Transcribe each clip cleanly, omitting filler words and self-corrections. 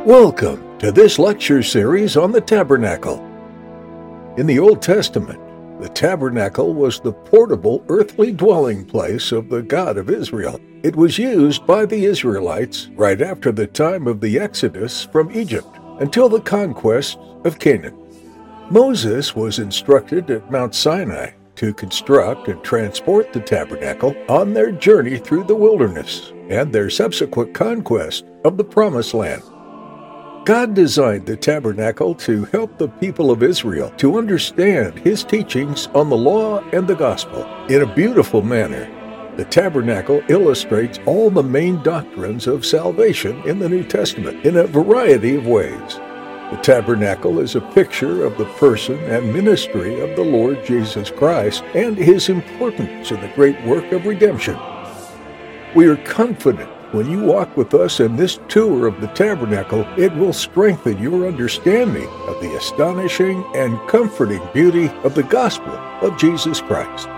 Welcome to this lecture series on the tabernacle. In the Old Testament, the tabernacle was the portable earthly dwelling place of the God of Israel. It was used by the Israelites right after the time of the Exodus from Egypt until the conquest of Canaan. Moses was instructed at Mount Sinai to construct and transport the tabernacle on their journey through the wilderness and their subsequent conquest of the Promised Land. God designed the tabernacle to help the people of Israel to understand His teachings on the law and the gospel in a beautiful manner. The tabernacle illustrates all the main doctrines of salvation in the New Testament in a variety of ways. The tabernacle is a picture of the person and ministry of the Lord Jesus Christ and His importance in the great work of redemption. We are confident when you walk with us in this tour of the tabernacle, it will strengthen your understanding of the astonishing and comforting beauty of the gospel of Jesus Christ.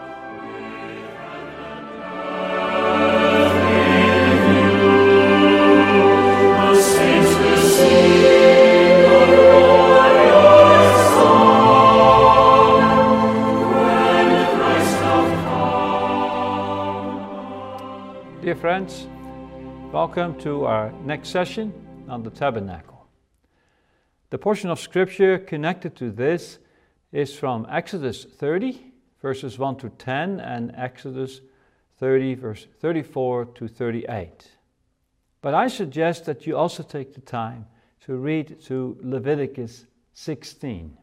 Dear friends, welcome to our next session on the tabernacle. The portion of scripture connected to this is from Exodus 30, verses 1 to 10, and Exodus 30, verse 34 to 38. But I suggest that you also take the time to read to Leviticus 16.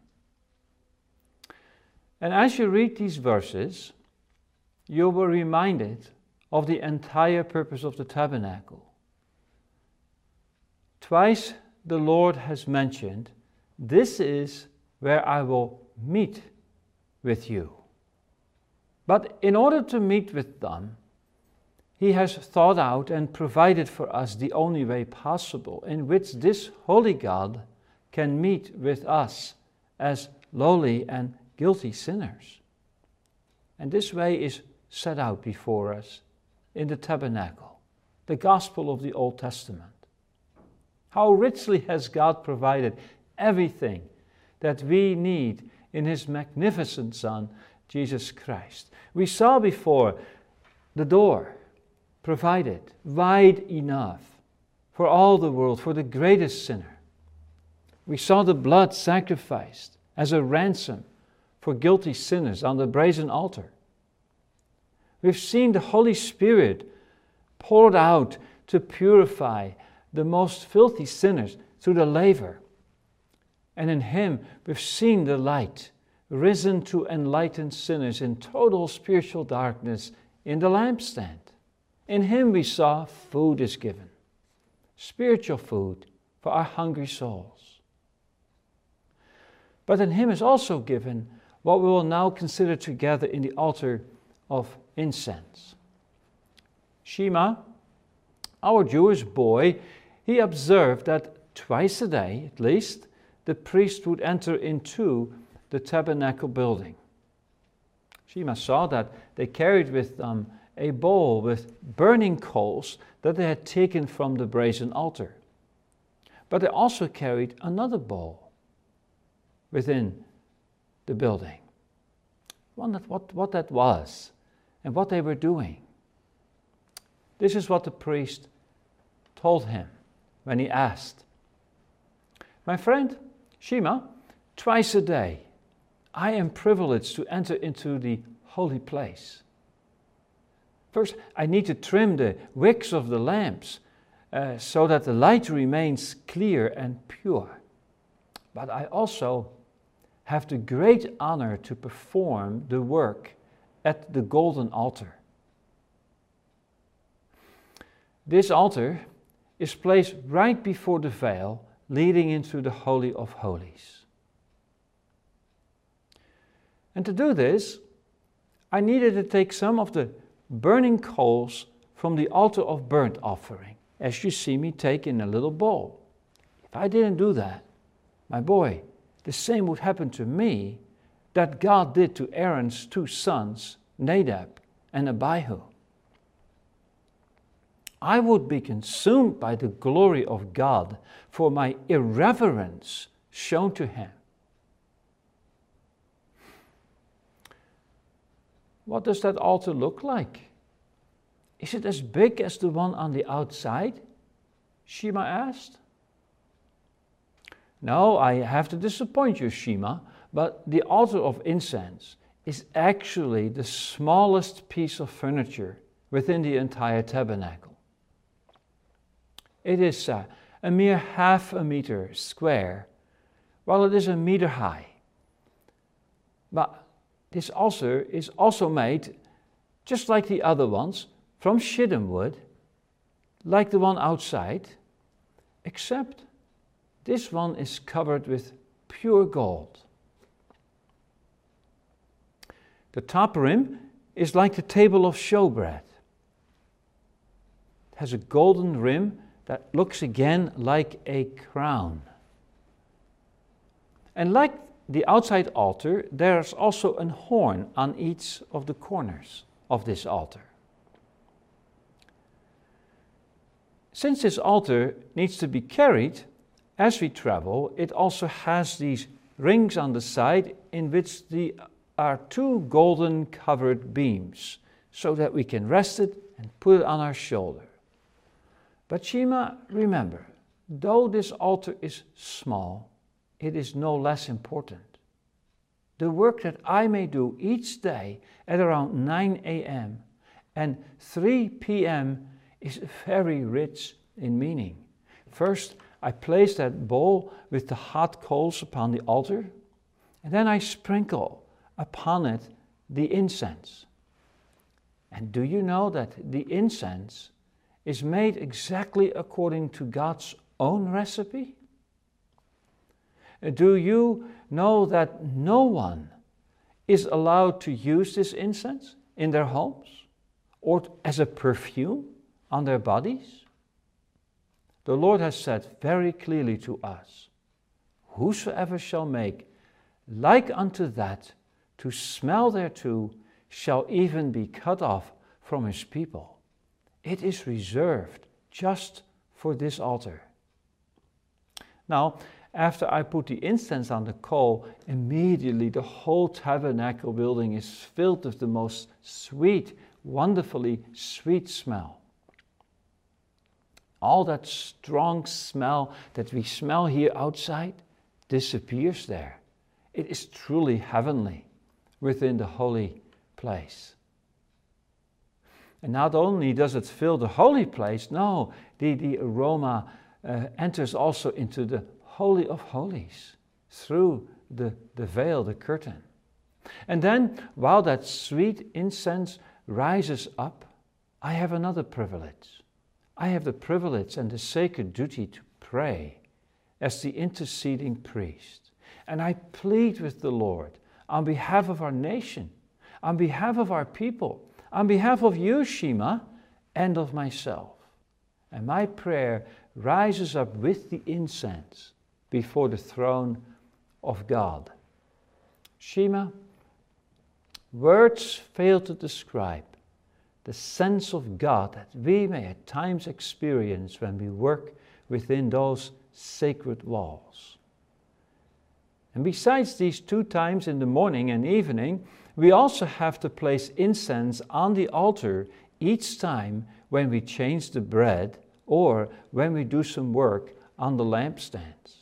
And as you read these verses, you will be reminded of the entire purpose of the tabernacle. Twice the Lord has mentioned, "This is where I will meet with you." But in order to meet with them, He has thought out and provided for us the only way possible in which this holy God can meet with us as lowly and guilty sinners. And this way is set out before us in the tabernacle, the gospel of the Old Testament. How richly has God provided everything that we need in His magnificent Son, Jesus Christ. We saw before the door provided wide enough for all the world, for the greatest sinner. We saw the blood sacrificed as a ransom for guilty sinners on the brazen altar. We've seen the Holy Spirit poured out to purify the most filthy sinners through the laver. And in Him, we've seen the light risen to enlighten sinners in total spiritual darkness in the lampstand. In Him we saw food is given, spiritual food for our hungry souls. But in Him is also given what we will now consider together in the altar of incense. Shema, our Jewish boy, he observed that twice a day, at least, the priest would enter into the tabernacle building. Shema saw that they carried with them a bowl with burning coals that they had taken from the brazen altar. But they also carried another bowl within the building. I wondered what that was and what they were doing. This is what the priest told him when he asked, "My friend, Shema, twice a day I am privileged to enter into the holy place. First, I need to trim the wicks of the lamps so that the light remains clear and pure. But I also have the great honor to perform the work at the golden altar. This altar is placed right before the veil leading into the Holy of Holies. And to do this, I needed to take some of the burning coals from the altar of burnt offering, as you see me take in a little bowl. If I didn't do that, my boy, the same would happen to me that God did to Aaron's two sons, Nadab and Abihu. I would be consumed by the glory of God for my irreverence shown to him. What does that altar look like? Is it as big as the one on the outside? Shema asked. No, I have to disappoint you, Shema, but the altar of incense is actually the smallest piece of furniture within the entire tabernacle. It is a mere half a meter square, while it is a meter high. But this altar is also made, just like the other ones, from shittim wood, like the one outside, except this one is covered with pure gold. The top rim is like the table of showbread. It has a golden rim that looks again like a crown. And like the outside altar, there's also a horn on each of the corners of this altar. Since this altar needs to be carried as we travel, it also has these rings on the side in which are two golden covered beams, so that we can rest it and put it on our shoulder. But Shema, remember, though this altar is small, it is no less important. The work that I may do each day at around 9 a.m. and 3 p.m. is very rich in meaning. First, I place that bowl with the hot coals upon the altar, and then I sprinkle upon it the incense. And do you know that the incense is made exactly according to God's own recipe? Do you know that no one is allowed to use this incense in their homes or as a perfume on their bodies? The Lord has said very clearly to us, whosoever shall make like unto that to smell thereto shall even be cut off from his people. It is reserved just for this altar. Now, after I put the incense on the coal, immediately the whole tabernacle building is filled with the most sweet, wonderfully sweet smell. All that strong smell that we smell here outside disappears there. It is truly heavenly within the holy place. And not only does it fill the holy place, no, the aroma enters also into the Holy of Holies through the veil, the curtain. And then, while that sweet incense rises up, I have another privilege. I have the privilege and the sacred duty to pray as the interceding priest. And I plead with the Lord on behalf of our nation, on behalf of our people, on behalf of you, Shema, and of myself. And my prayer rises up with the incense before the throne of God. Shema, words fail to describe the sense of God that we may at times experience when we work within those sacred walls. And besides these 2 times in the morning and evening, we also have to place incense on the altar each time when we change the bread or when we do some work on the lampstands.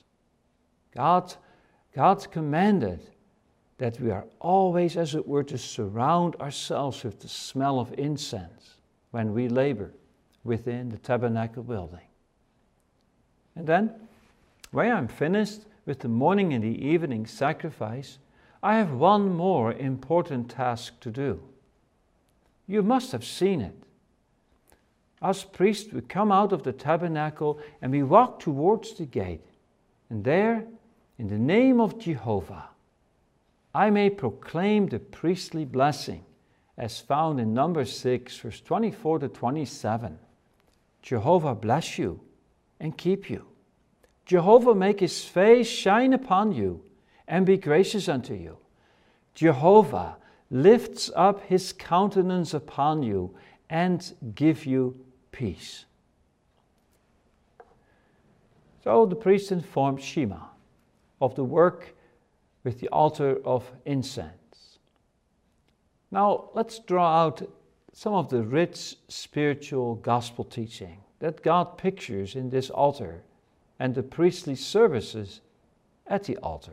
God commanded that we are always, as it were, to surround ourselves with the smell of incense when we labor within the tabernacle building. And then, when I'm finished with the morning and the evening sacrifice, I have one more important task to do. You must have seen it. As priests, we come out of the tabernacle and we walk towards the gate. And there, in the name of Jehovah, I may proclaim the priestly blessing as found in Numbers 6, verse 24 to 27. Jehovah bless you and keep you. Jehovah make his face shine upon you and be gracious unto you. Jehovah lifts up his countenance upon you and give you peace. So the priest informed Shema of the work with the altar of incense. Now let's draw out some of the rich spiritual gospel teaching that God pictures in this altar and the priestly services at the altar.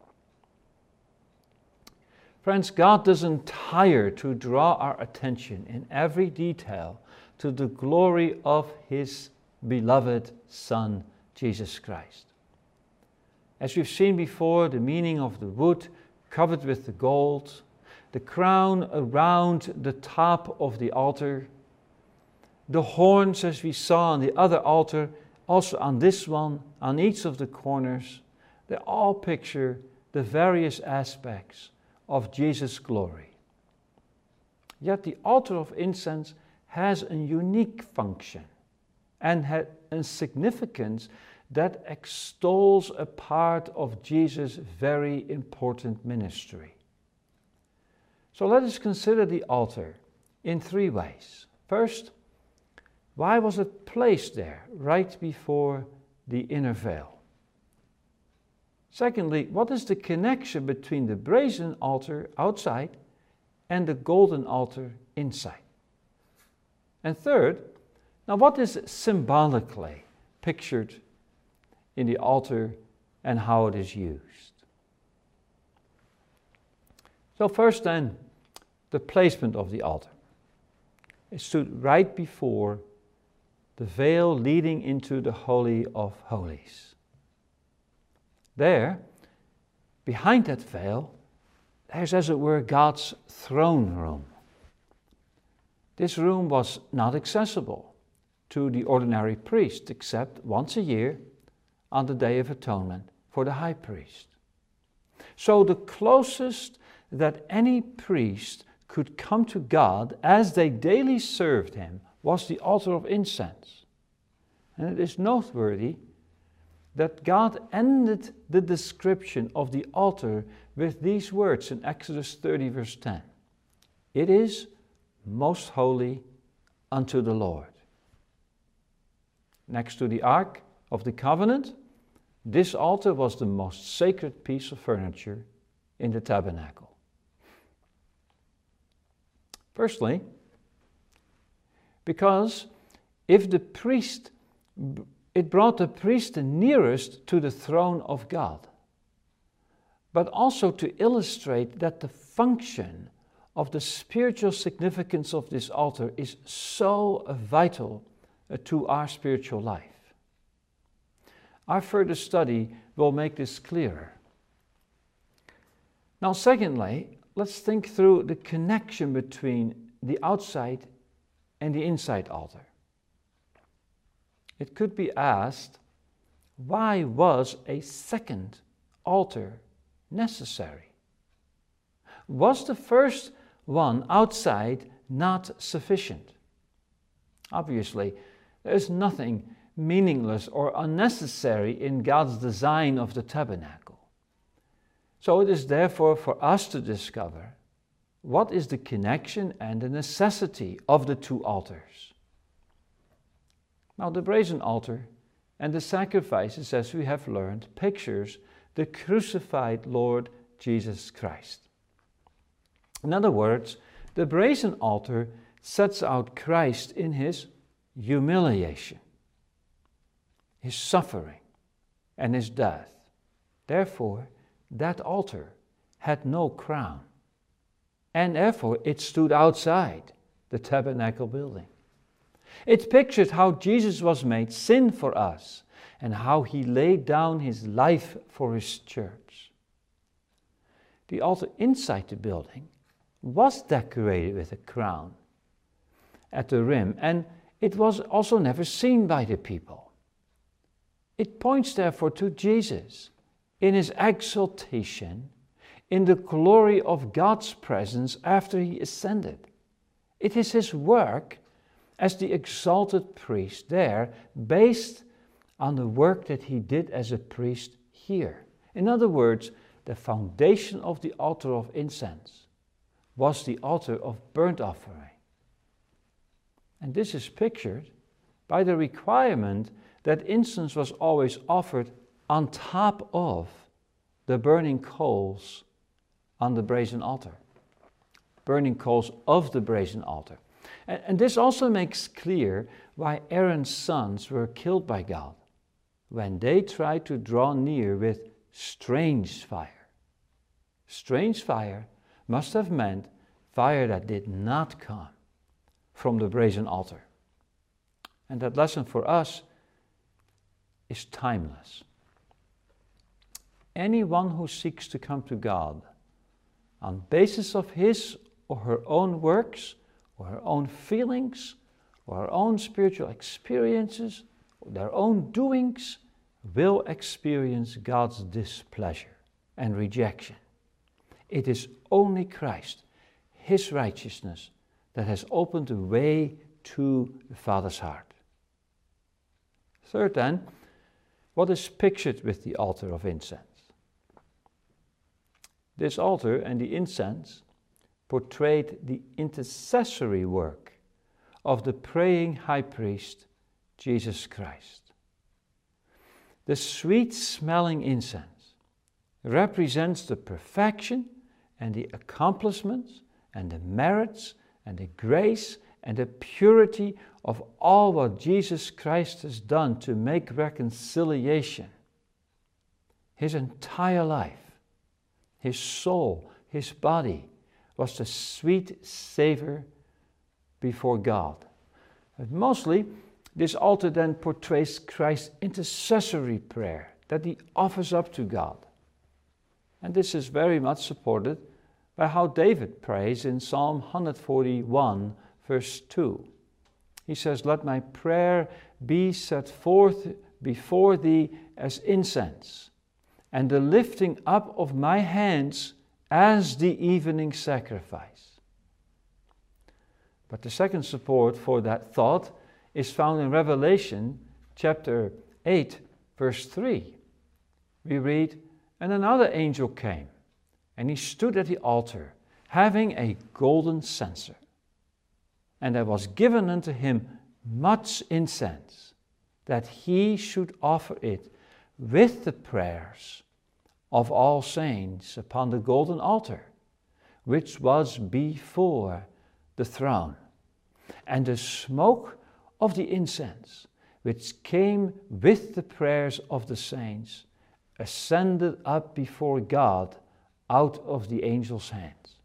Friends, God doesn't tire to draw our attention in every detail to the glory of His beloved Son, Jesus Christ. As we've seen before, the meaning of the wood covered with the gold, the crown around the top of the altar, the horns as we saw on the other altar, also on this one, on each of the corners, they all picture the various aspects of Jesus' glory. Yet the altar of incense has a unique function and has a significance that extols a part of Jesus' very important ministry. So let us consider the altar in three ways. First, why was it placed there right before the inner veil? Secondly, what is the connection between the brazen altar outside and the golden altar inside? And third, now what is symbolically pictured in the altar and how it is used? So first then, the placement of the altar. It stood right before the veil leading into the Holy of Holies. There, behind that veil, there's as it were God's throne room. This room was not accessible to the ordinary priest except once a year on the Day of Atonement for the high priest. So the closest that any priest could come to God as they daily served Him was the altar of incense. And it is noteworthy that God ended the description of the altar with these words in Exodus 30 verse 10. It is most holy unto the Lord. Next to the Ark of the Covenant, this altar was the most sacred piece of furniture in the tabernacle. Firstly, because if the priest, it brought the priest the nearest to the throne of God, but also to illustrate that the function of the spiritual significance of this altar is so vital to our spiritual life. Our further study will make this clearer. Now, secondly, let's think through the connection between the outside and the inside altar. It could be asked, why was a second altar necessary? Was the first one outside not sufficient? Obviously, there is nothing meaningless or unnecessary in God's design of the tabernacle. So it is therefore for us to discover what is the connection and the necessity of the two altars. Now, the brazen altar and the sacrifices, as we have learned, pictures the crucified Lord Jesus Christ. In other words, the brazen altar sets out Christ in His humiliation, His suffering, and His death. Therefore, that altar had no crown, and therefore it stood outside the tabernacle building. It pictured how Jesus was made sin for us and how He laid down His life for His church. The altar inside the building was decorated with a crown at the rim, and it was also never seen by the people. It points therefore to Jesus in His exaltation, in the glory of God's presence after He ascended. It is His work as the exalted priest there, based on the work that He did as a priest here. In other words, the foundation of the altar of incense was the altar of burnt offering. And this is pictured by the requirement that incense was always offered on top of the burning coals on the brazen altar. Burning coals of the brazen altar. And this also makes clear why Aaron's sons were killed by God when they tried to draw near with strange fire. Strange fire must have meant fire that did not come from the brazen altar. And that lesson for us is timeless. Anyone who seeks to come to God on basis of his or her own works, or her own feelings, or her own spiritual experiences, or their own doings, will experience God's displeasure and rejection. It is only Christ, his righteousness, that has opened the way to the Father's heart. Third then, what is pictured with the altar of incense? This altar and the incense portrayed the intercessory work of the praying high priest, Jesus Christ. The sweet-smelling incense represents the perfection and the accomplishments and the merits and the grace and the purity of all what Jesus Christ has done to make reconciliation. His entire life, his soul, his body, was the sweet savor before God. But mostly, this altar then portrays Christ's intercessory prayer that he offers up to God. And this is very much supported by how David prays in Psalm 141, verse 2. He says, "Let my prayer be set forth before thee as incense, and the lifting up of my hands as the evening sacrifice." But the second support for that thought is found in Revelation chapter 8, verse 3. We read, "And another angel came, and he stood at the altar, having a golden censer. And there was given unto him much incense, that he should offer it with the prayers of all saints upon the golden altar, which was before the throne. And the smoke of the incense, which came with the prayers of the saints, ascended up before God out of the angel's hands."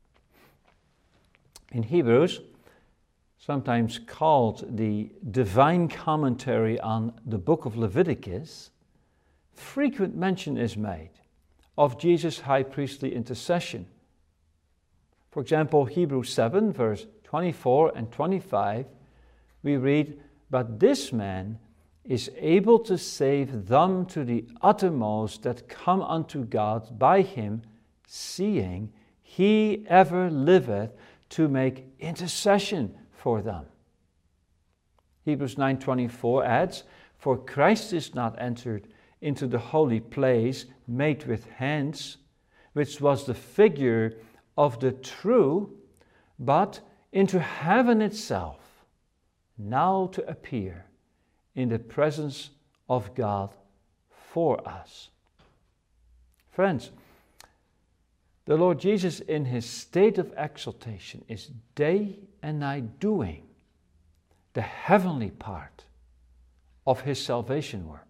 In Hebrews, sometimes called the divine commentary on the book of Leviticus, frequent mention is made of Jesus' high priestly intercession. For example, Hebrews 7, verse 24 and 25, we read, "But this man is able to save them to the uttermost that come unto God by him, seeing he ever liveth to make intercession for them." Hebrews 9:24 adds, "For Christ is not entered into the holy place made with hands, which was the figure of the true, but into heaven itself, now to appear in the presence of God for us." Friends, the Lord Jesus in his state of exaltation is day and night doing the heavenly part of his salvation work.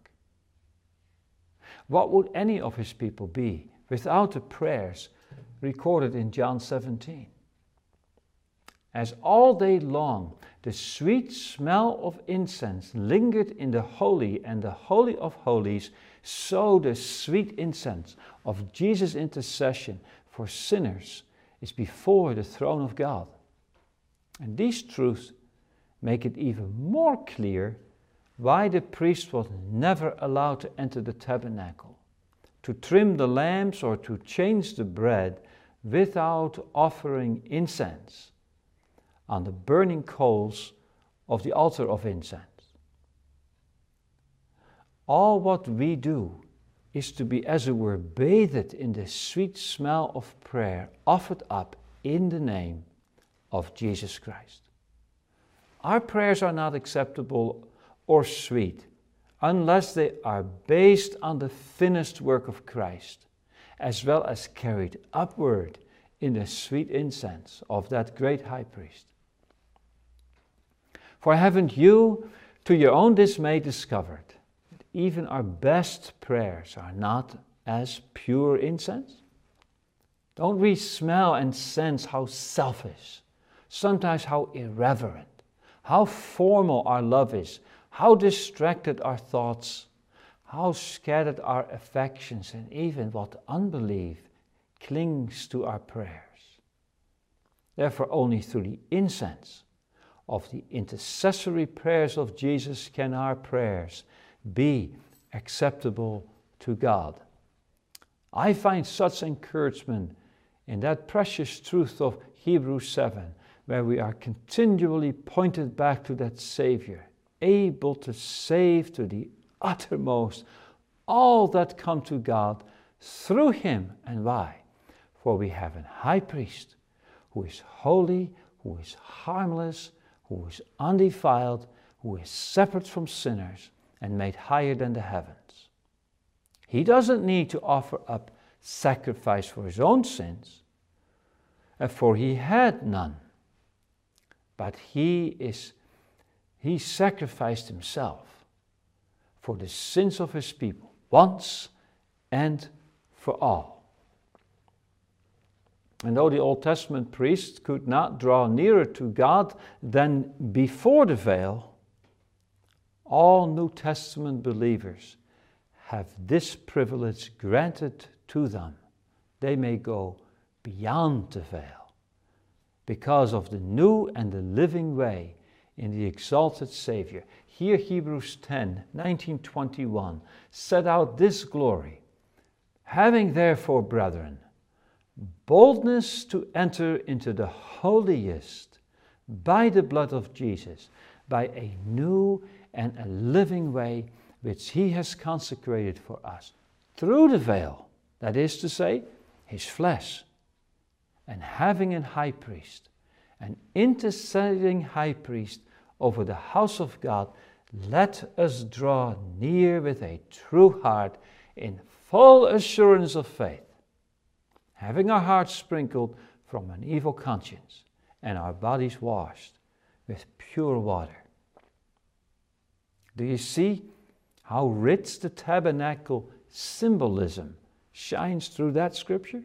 What would any of his people be without the prayers recorded in John 17? As all day long the sweet smell of incense lingered in the holy and the holy of holies, so the sweet incense of Jesus' intercession for sinners is before the throne of God. And these truths make it even more clear why the priest was never allowed to enter the tabernacle, to trim the lamps or to change the bread without offering incense on the burning coals of the altar of incense. All what we do is to be, as it were, bathed in the sweet smell of prayer offered up in the name of Jesus Christ. Our prayers are not acceptable or sweet unless they are based on the finished work of Christ, as well as carried upward in the sweet incense of that great high priest. For haven't you, to your own dismay, discovered that even our best prayers are not as pure incense? Don't we smell and sense how selfish, sometimes how irreverent, how formal our love is, how distracted our thoughts, how scattered our affections, and even what unbelief clings to our prayers? Therefore, only through the incense of the intercessory prayers of Jesus can our prayers be acceptable to God. I find such encouragement in that precious truth of Hebrews 7, where we are continually pointed back to that Savior, able to save to the uttermost all that come to God through Him. And why? For we have a high priest who is holy, who is harmless, who is undefiled, who is separate from sinners and made higher than the heavens. He doesn't need to offer up sacrifice for his own sins, for he had none. But he sacrificed himself for the sins of his people, once and for all. And though the Old Testament priests could not draw nearer to God than before the veil, all New Testament believers have this privilege granted to them. They may go beyond the veil because of the new and the living way in the exalted Savior. Here Hebrews 10, 19-21 set out this glory. Having therefore, brethren, boldness to enter into the holiest by the blood of Jesus, by a new and a living way which he has consecrated for us through the veil, that is to say, his flesh, and having a high priest, an interceding high priest over the house of God, let us draw near with a true heart in full assurance of faith, having our hearts sprinkled from an evil conscience and our bodies washed with pure water. Do you see how rich the tabernacle symbolism shines through that scripture?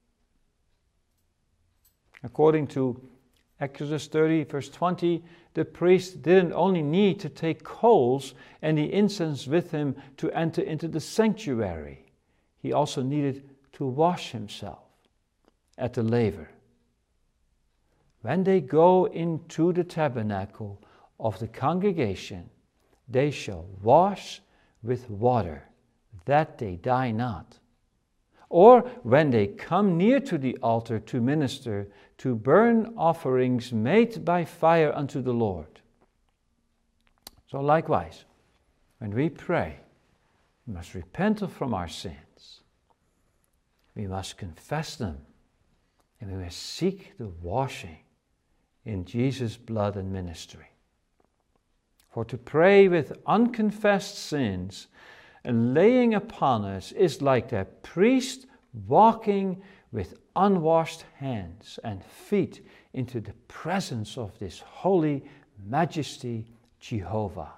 According to Exodus 30, verse 20, the priest didn't only need to take coals and the incense with him to enter into the sanctuary. He also needed to wash himself at the laver. When they go into the tabernacle of the congregation, they shall wash with water, that they die not. Or when they come near to the altar to minister, to burn offerings made by fire unto the Lord. So likewise, when we pray, we must repent from our sins. We must confess them, and we must seek the washing in Jesus' blood and ministry. For to pray with unconfessed sins and laying upon us is like that priest walking with unwashed hands and feet into the presence of this holy majesty, Jehovah.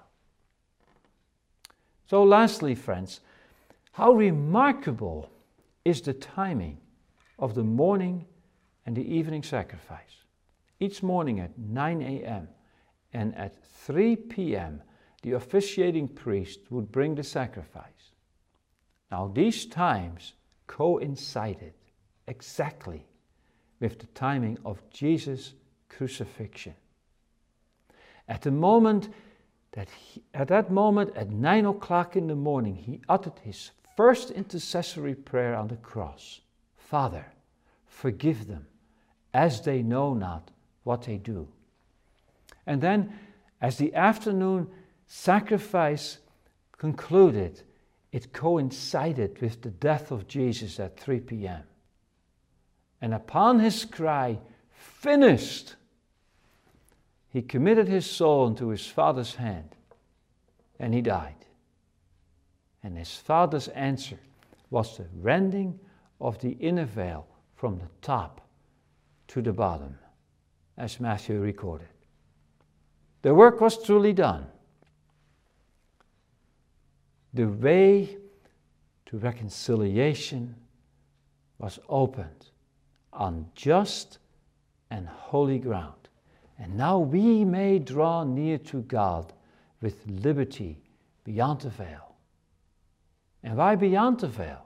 So lastly, friends, how remarkable is the timing of the morning and the evening sacrifice. Each morning at 9 a.m. and at 3 p.m., the officiating priest would bring the sacrifice. Now, these times coincided exactly with the timing of Jesus' crucifixion. At that moment at 9 o'clock in the morning, he uttered his first intercessory prayer on the cross. Father, forgive them, as they know not what they do. And then, as the afternoon sacrifice concluded, it coincided with the death of Jesus at 3 p.m. And upon his cry, finished, he committed his soul into his Father's hand, and he died. And his Father's answer was the rending of the inner veil from the top to the bottom, as Matthew recorded. The work was truly done. The way to reconciliation was opened on just and holy ground. And now we may draw near to God with liberty beyond the veil. And why beyond the veil?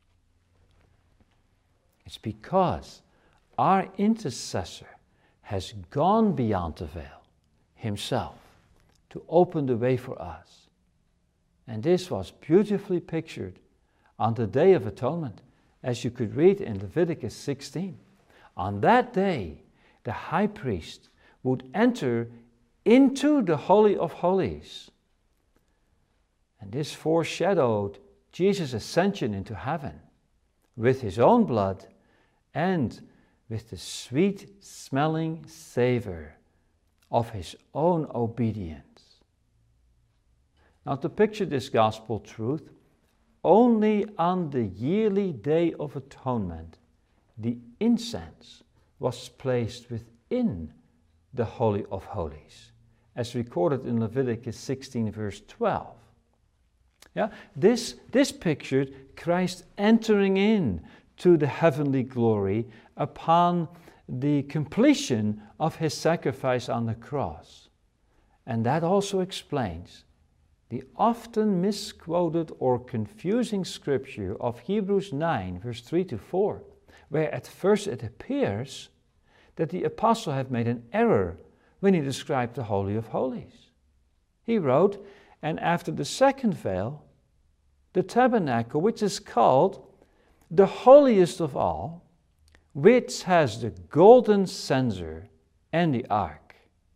It's because our intercessor has gone beyond the veil himself to open the way for us. And this was beautifully pictured on the Day of Atonement, as you could read in Leviticus 16. On that day, the high priest would enter into the Holy of Holies. And this foreshadowed Jesus' ascension into heaven with his own blood and with the sweet-smelling savor of his own obedience. Now, to picture this gospel truth, only on the yearly Day of Atonement, the incense was placed within the Holy of Holies, as recorded in Leviticus 16, verse 12. Yeah, this pictured Christ entering in to the heavenly glory upon the completion of his sacrifice on the cross. And that also explains the often misquoted or confusing scripture of Hebrews 9, verse 3 to 4, where at first it appears that the apostle had made an error when he described the Holy of Holies. He wrote, "And after the second veil, the tabernacle, which is called the holiest of all, which has the golden censer and the ark."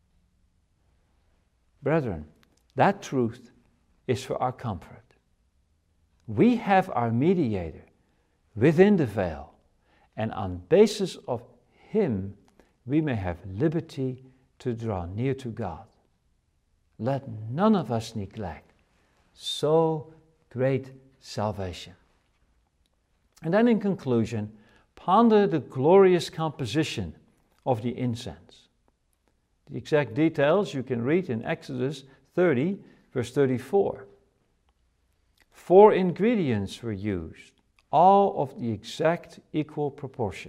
Brethren, that truth is for our comfort. We have our mediator within the veil, and on basis of him we may have liberty to draw near to God. Let none of us neglect so great salvation. And then in conclusion, ponder the glorious composition of the incense. The exact details you can read in Exodus 30, verse 34. 4 ingredients were used, all of the exact equal proportion.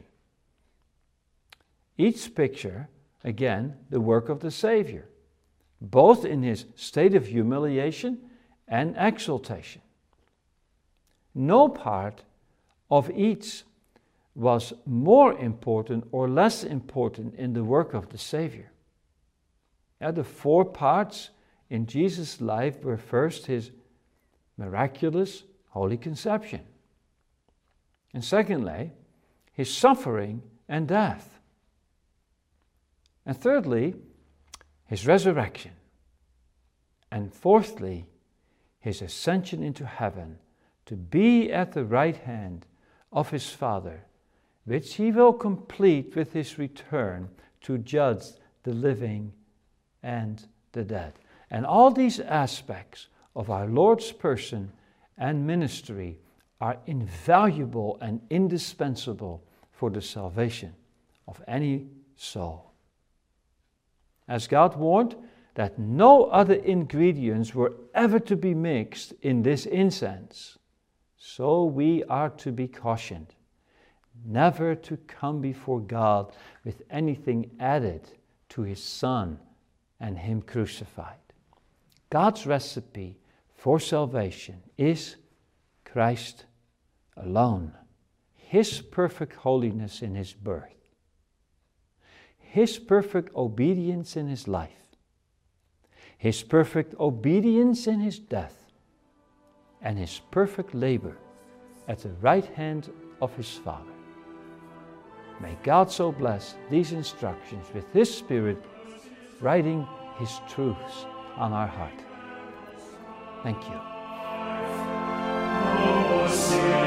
Each picture, again, the work of the Savior, both in his state of humiliation and exaltation. No part of each was more important or less important in the work of the Savior. The 4 parts in Jesus' life were first his miraculous holy conception, and secondly, his suffering and death, and thirdly, his resurrection, and fourthly, his ascension into heaven to be at the right hand of his Father, which he will complete with his return to judge the living and the dead. And all these aspects of our Lord's person and ministry are invaluable and indispensable for the salvation of any soul. As God warned that no other ingredients were ever to be mixed in this incense, so we are to be cautioned never to come before God with anything added to his Son and him crucified. God's recipe for salvation is Christ alone, his perfect holiness in his birth, his perfect obedience in his life, his perfect obedience in his death, and his perfect labor at the right hand of his Father. May God so bless these instructions with his Spirit, writing his truths on our heart. Thank you.